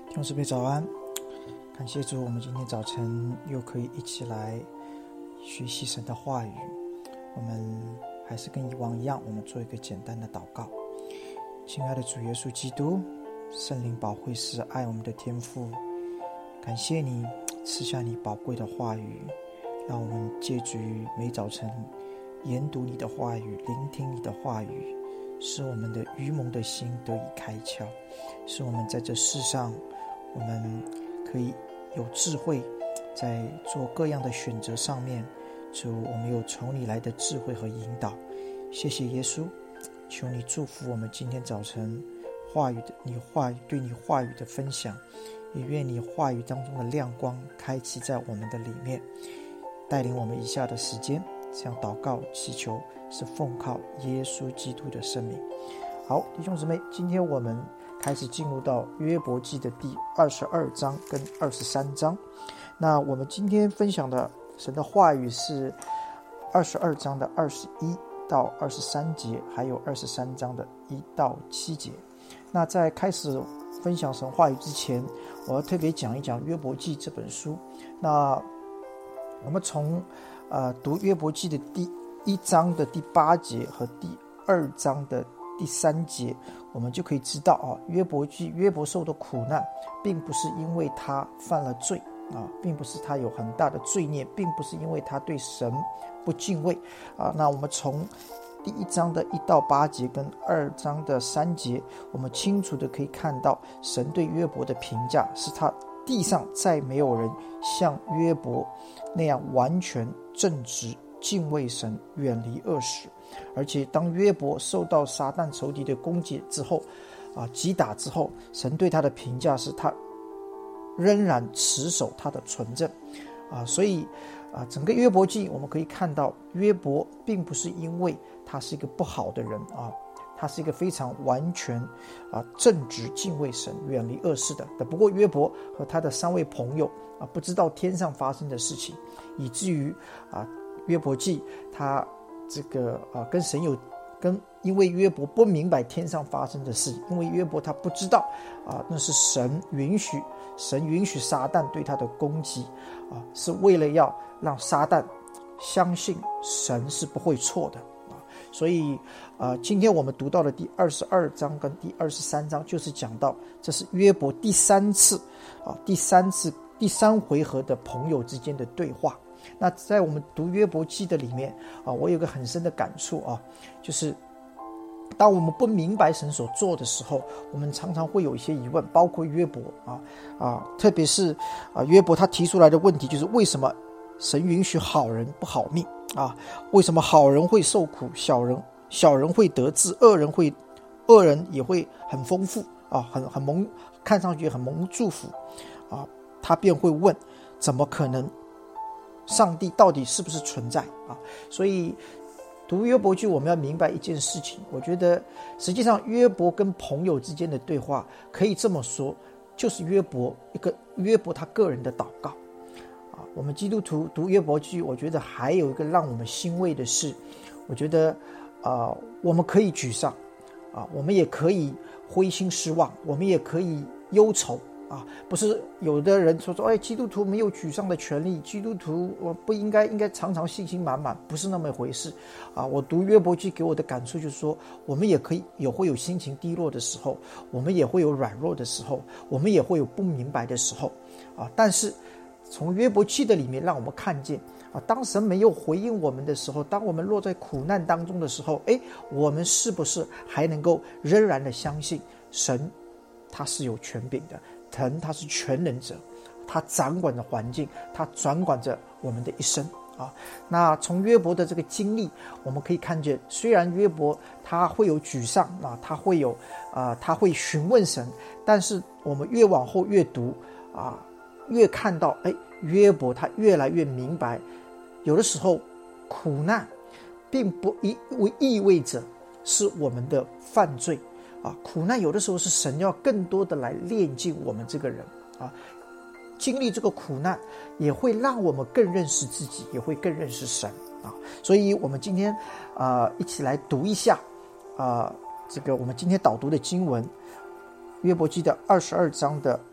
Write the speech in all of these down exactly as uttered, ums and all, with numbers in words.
弟兄姊妹早安，感谢主，我们今天早晨又可以一起来学习神的话语。我们还是跟以往一样，我们做一个简单的祷告。亲爱的主耶稣基督，圣灵保惠师爱我们的天父，感谢你赐下你宝贵的话语，让我们借助于每早晨研读你的话语，聆听你的话语，使我们的愚蒙的心得以开窍，使我们在这世上我们可以有智慧，在做各样的选择上面，主，我们有从你来的智慧和引导。谢谢耶稣，求你祝福我们今天早晨话语的你话语对你话语的分享，也愿你话语当中的亮光开启在我们的里面，带领我们以下的时间，这样祷告祈求是奉靠耶稣基督的圣名。好，弟兄姊妹，今天我们开始进入到约伯记的第二十二章跟二十三章。那我们今天分享的神的话语是二十二章的二十一到二十三节，还有二十三章的一到七节。那在开始分享神话语之前，我要特别讲一讲约伯记这本书。那我们从呃读约伯记的第一章的第八节和第二章的第三节，我们就可以知道啊，约伯记约伯受的苦难，并不是因为他犯了罪啊，并不是他有很大的罪孽，并不是因为他对神不敬畏啊。那我们从第一章的一到八节跟二章的三节，我们清楚的可以看到神对约伯的评价是他地上再没有人像约伯那样完全正直敬畏神远离恶事。而且当约伯受到撒旦仇敌的攻击之后啊，击打之后，神对他的评价是他仍然持守他的纯正啊。所以啊，整个约伯记我们可以看到，约伯并不是因为他是一个不好的人啊，他是一个非常完全啊正直敬畏神远离恶事的。不过约伯和他的三位朋友啊，不知道天上发生的事情，以至于啊约伯记他这个啊跟神有跟因为约伯不明白天上发生的事，因为约伯他不知道啊那是神允许神允许撒旦对他的攻击啊，是为了要让撒旦相信神是不会错的啊。所以啊，今天我们读到的第二十二章跟第二十三章，就是讲到这是约伯第三次啊第三次第三回合的朋友之间的对话。那在我们读约伯记的里面啊，我有个很深的感触啊，就是当我们不明白神所做的时候，我们常常会有一些疑问，包括约伯啊啊，特别是啊约伯他提出来的问题就是为什么神允许好人不好命啊？为什么好人会受苦，小人小人会得志，恶人会恶人也会很丰富啊，很很蒙看上去很蒙祝福啊？他便会问，怎么可能？上帝到底是不是存在啊？所以读约伯记我们要明白一件事情，我觉得实际上约伯跟朋友之间的对话，可以这么说，就是约伯一个约伯他个人的祷告啊。我们基督徒读约伯记，我觉得还有一个让我们欣慰的是，我觉得啊、呃，我们可以沮丧啊，我们也可以灰心失望，我们也可以忧愁。啊，不是有的人说说，哎，基督徒没有沮丧的权利，基督徒我不应该应该常常信心满满，不是那么一回事啊。我读约伯记给我的感触就是说，我们也可以也会有心情低落的时候，我们也会有软弱的时候，我们也会有不明白的时候啊。但是从约伯记的里面让我们看见啊，当神没有回应我们的时候，当我们落在苦难当中的时候，哎，我们是不是还能够仍然的相信神他是有权柄的？神他是全能者，他掌管着环境，他掌管着我们的一生啊。那从约伯的这个经历，我们可以看见，虽然约伯他会有沮丧啊，他会有啊、呃，他会询问神，但是我们越往后越读啊，越看到哎，约伯他越来越明白，有的时候苦难并不意意味着是我们的犯罪。啊，苦难有的时候是神要更多的来炼净我们这个人啊，经历这个苦难也会让我们更认识自己，也会更认识神啊。所以我们今天啊、呃、一起来读一下啊、呃、这个我们今天导读的经文，约伯记的二十二章的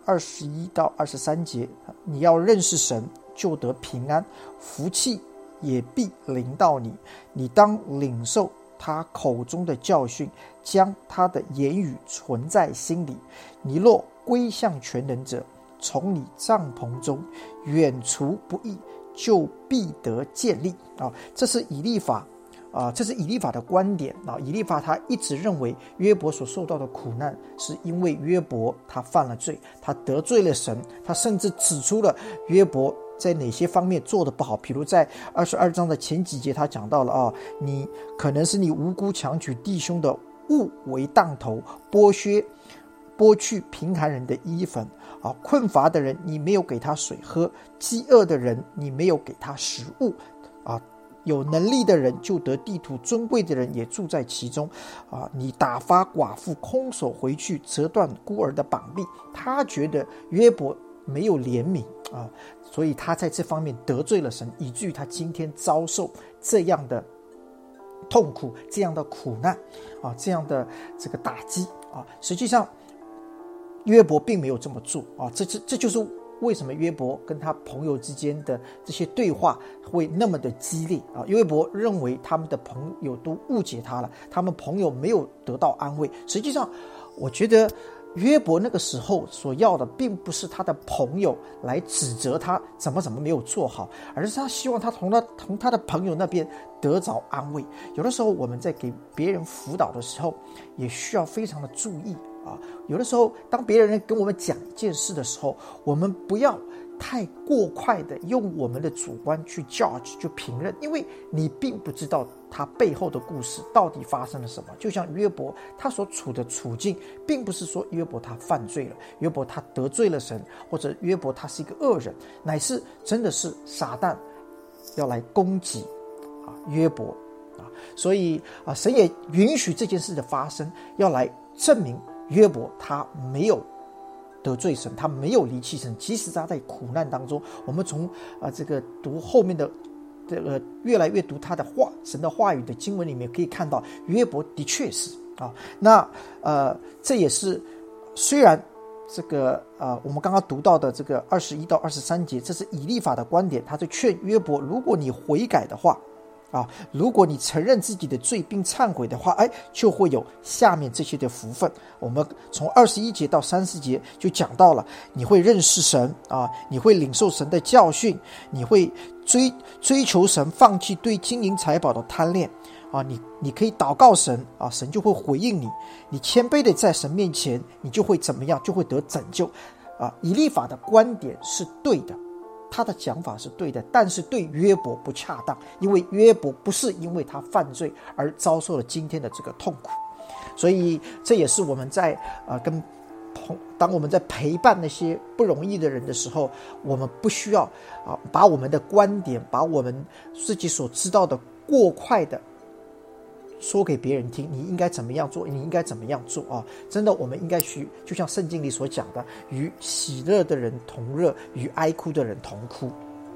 二十一到二十三节，你要认识神，就得平安，福气也必临到你。你当领受他口中的教训，将他的言语存在心里。你若归向全能者，从你帐篷中远除不义，就必得建立。啊，这是以利法啊，这是以利法的观点啊。以利法他一直认为约伯所受到的苦难，是因为约伯他犯了罪，他得罪了神。他甚至指出了约伯在哪些方面做得不好，比如在二十二章的前几节，他讲到了啊，你可能是你无辜强取弟兄的物为当头，剥削剥去贫寒人的衣粉啊，困乏的人你没有给他水喝，饥饿的人你没有给他食物啊，有能力的人就得地土，尊贵的人也住在其中啊。你打发寡妇空手回去，折断孤儿的膀臂。他觉得约伯没有怜悯啊，所以他在这方面得罪了神，以至于他今天遭受这样的痛苦，这样的苦难啊，这样的这个打击啊。实际上约伯并没有这么做啊，这这这就是为什么约伯跟他朋友之间的这些对话会那么的激烈啊。约伯认为他们的朋友都误解他了，他们朋友没有得到安慰。实际上我觉得约伯那个时候所要的并不是他的朋友来指责他怎么怎么没有做好，而是他希望他从他从他的朋友那边得着安慰。有的时候我们在给别人辅导的时候也需要非常的注意啊，有的时候当别人跟我们讲一件事的时候，我们不要太过快的用我们的主观去 judge 就评论，因为你并不知道他背后的故事到底发生了什么。就像约伯他所处的处境，并不是说约伯他犯罪了，约伯他得罪了神，或者约伯他是一个恶人，乃是真的是撒旦要来攻击啊约伯啊，所以啊神也允许这件事的发生，要来证明约伯他没有得罪神，他没有离弃神，即使他在苦难当中。我们从啊、呃、这个读后面的这个越来越读他的话，神的话语的经文里面可以看到，约伯的确是啊，那呃这也是虽然这个呃我们刚刚读到的这个二十一到二十三节，这是以利法的观点，他就劝约伯，如果你悔改的话。啊，如果你承认自己的罪并忏悔的话，哎，就会有下面这些的福分。我们从二十一节到三十节就讲到了，你会认识神啊，你会领受神的教训，你会追追求神，放弃对金银财宝的贪恋啊，你你可以祷告神啊，神就会回应你。你谦卑的在神面前，你就会怎么样？就会得拯救啊。以利法的观点是对的。他的讲法是对的，但是对约伯不恰当，因为约伯不是因为他犯罪而遭受了今天的这个痛苦，所以这也是我们在呃跟同当我们在陪伴那些不容易的人的时候，我们不需要啊把我们的观点，把我们自己所知道的过快的说给别人听，你应该怎么样做，你应该怎么样做啊！真的，我们应该去，就像圣经里所讲的，与喜乐的人同乐，与哀哭的人同哭。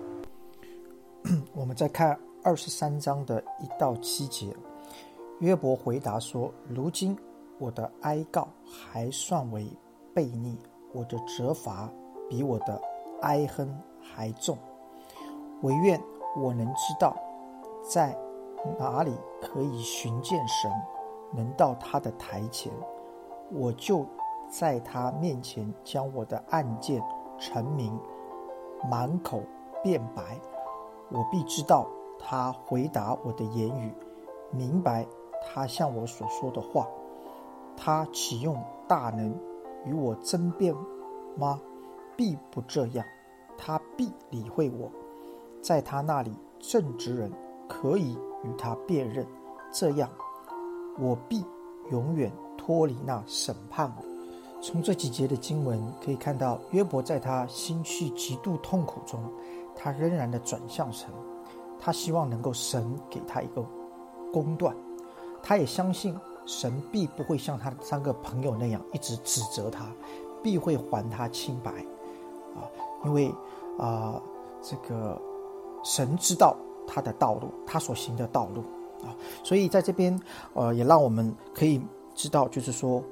我们再看二十三章的一到七节，约伯回答说：如今我的哀告还算为悖逆，我的责罚比我的哀哼还重。惟愿我能知道，在哪里可以寻见神，能到他的台前，我就在他面前将我的案件陈明，满口辩白。我必知道他回答我的言语，明白他向我所说的话。他岂用大能与我争辩吗？必不这样，他必理会我。在他那里正直人可以与他辨认，这样我必永远脱离那审判我。从这几节的经文可以看到，约伯在他心绪极度痛苦中，他仍然的转向神，他希望能够神给他一个公断，他也相信神必不会像他的三个朋友那样一直指责他，必会还他清白啊！因为啊、呃，这个神知道他的道路，他所行的道路啊，所以在这边呃，也让我们可以知道，就是说，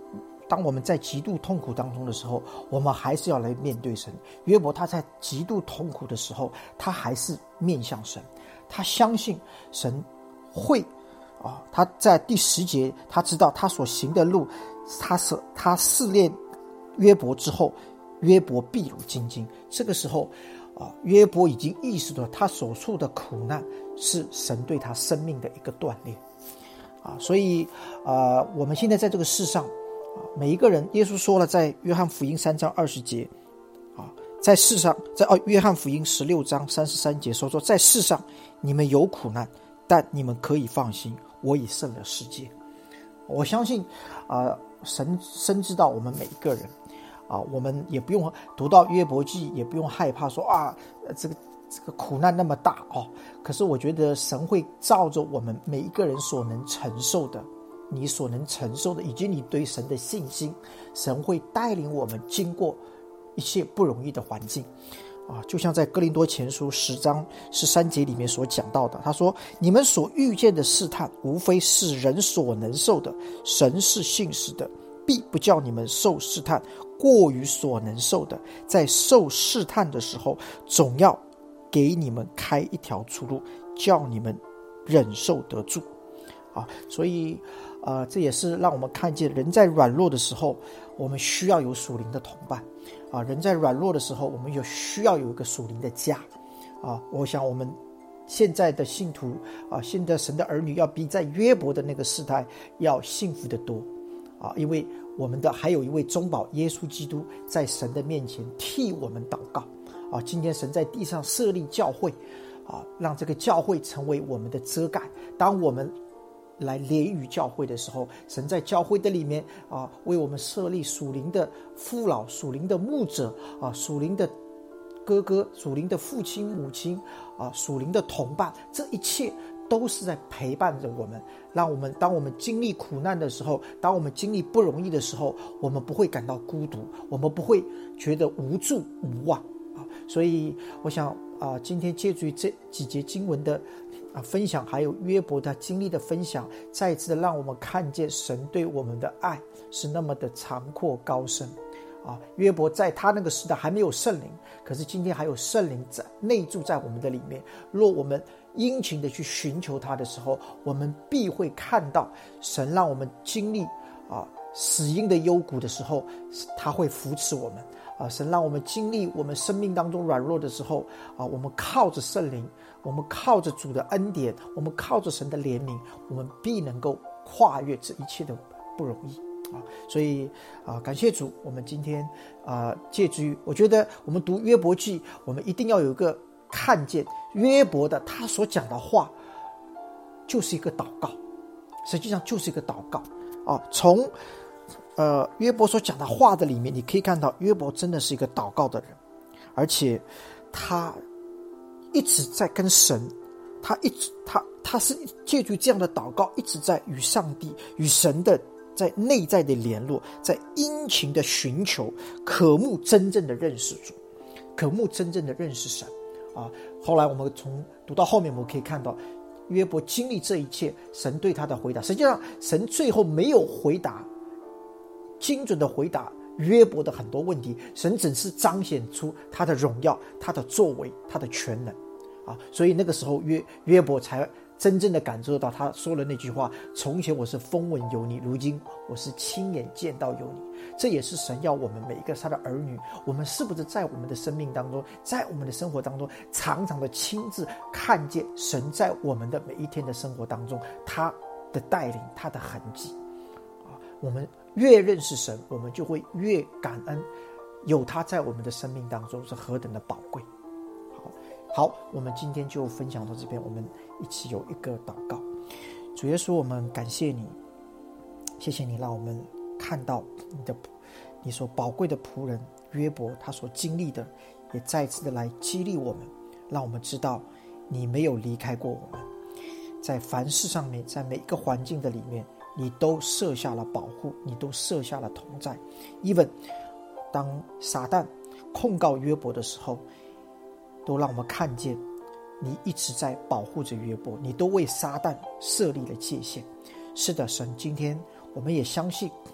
当我们在极度痛苦当中的时候，我们还是要来面对神。约伯他在极度痛苦的时候，他还是面向神，他相信神会啊。他在第十节，他知道他所行的路，他是他试炼约伯之后，约伯必如精金。这个时候啊，约伯已经意识到他所受的苦难是神对他生命的一个锻炼啊。所以啊，我们现在在这个世上啊，每一个人，耶稣说了，在约翰福音三章二十节啊，在世上，在哦约翰福音十六章三十三节说说，在世上你们有苦难，但你们可以放心，我已胜了世界。我相信啊，神深知道我们每一个人啊，我们也不用读到约伯记，也不用害怕说啊，这个这个苦难那么大哦。可是我觉得神会照着我们每一个人所能承受的，你所能承受的，以及你对神的信心，神会带领我们经过一切不容易的环境啊。就像在哥林多前书十章十三节里面所讲到的，他说：你们所遇见的试探，无非是人所能受的，神是信实的，必不叫你们受试探过于所能受的，在受试探的时候，总要给你们开一条出路，叫你们忍受得住啊。所以呃，这也是让我们看见人在软弱的时候，我们需要有属灵的同伴啊。人在软弱的时候，我们有需要有一个属灵的家啊。我想我们现在的信徒啊，现在神的儿女要比在约伯的那个时代要幸福得多啊，因为我们的还有一位中保耶稣基督在神的面前替我们祷告啊。今天神在地上设立教会啊，让这个教会成为我们的遮盖。当我们来联于教会的时候，神在教会的里面啊，为我们设立属灵的父老、属灵的牧者啊、属灵的哥哥、属灵的父亲母亲啊、属灵的同伴，这一切都是在陪伴着我们，让我们当我们经历苦难的时候，当我们经历不容易的时候，我们不会感到孤独，我们不会觉得无助无望啊。所以我想啊，今天借助于这几节经文的啊分享，还有约伯他经历的分享，再一次的让我们看见神对我们的爱是那么的长阔高深啊。约伯在他那个时代还没有圣灵，可是今天还有圣灵在内住在我们的里面。若我们殷勤的去寻求他的时候，我们必会看到神让我们经历啊死荫的幽谷的时候，他会扶持我们啊。神让我们经历我们生命当中软弱的时候啊，我们靠着圣灵，我们靠着主的恩典，我们靠着神的怜悯，我们必能够跨越这一切的不容易啊。所以啊，感谢主，我们今天啊，借助于我觉得我们读约伯记，我们一定要有一个看见约伯的他所讲的话就是一个祷告，实际上就是一个祷告啊。从呃约伯所讲的话的里面，你可以看到约伯真的是一个祷告的人，而且他一直在跟神，他一直他他是借助这样的祷告，一直在与上帝与神的在内在的联络，在殷勤的寻求，渴慕真正的认识主，渴慕真正的认识神啊。后来我们从读到后面，我们可以看到约伯经历这一切，神对他的回答，实际上神最后没有回答精准的回答约伯的很多问题，神只是彰显出他的荣耀，他的作为，他的全能啊。所以那个时候约约伯才真正的感受到他说了那句话：从前我是风闻有你，如今我是亲眼见到有你。这也是神要我们每一个他的儿女，我们是不是在我们的生命当中，在我们的生活当中，常常的亲自看见神在我们的每一天的生活当中他的带领，他的痕迹啊。我们越认识神，我们就会越感恩有他在我们的生命当中是何等的宝贵。好好，我们今天就分享到这边，我们一起有一个祷告。主耶稣，我们感谢你，谢谢你让我们看到你的你所宝贵的仆人约伯他所经历的，也再次的来激励我们，让我们知道你没有离开过我们，在凡事上面，在每一个环境的里面，你都设下了保护，你都设下了同在。 even 当撒旦控告约伯的时候，都让我们看见你一直在保护着约伯，你都为撒旦设立了界限。是的，神，今天我们也相信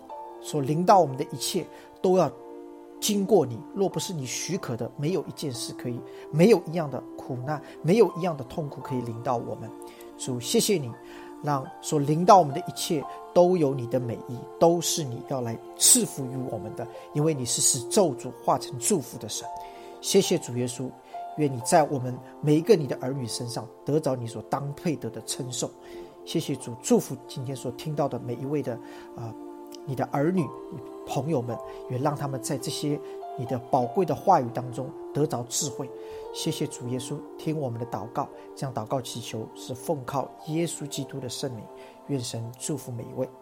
所临到我们的一切都要经过你，若不是你许可的，没有一件事可以，没有一样的苦难，没有一样的痛苦可以临到我们。主，谢谢你让所临到我们的一切都有你的美意，都是你要来赐福于我们的，因为你是使咒诅化成祝福的神。谢谢主耶稣，愿你在我们每一个你的儿女身上得着你所当配得的称颂。谢谢主，祝福今天所听到的每一位的呃你的儿女朋友们，也让他们在这些你的宝贵的话语当中得着智慧。谢谢主耶稣，听我们的祷告，这样祷告祈求是奉靠耶稣基督的圣名，愿神祝福每一位。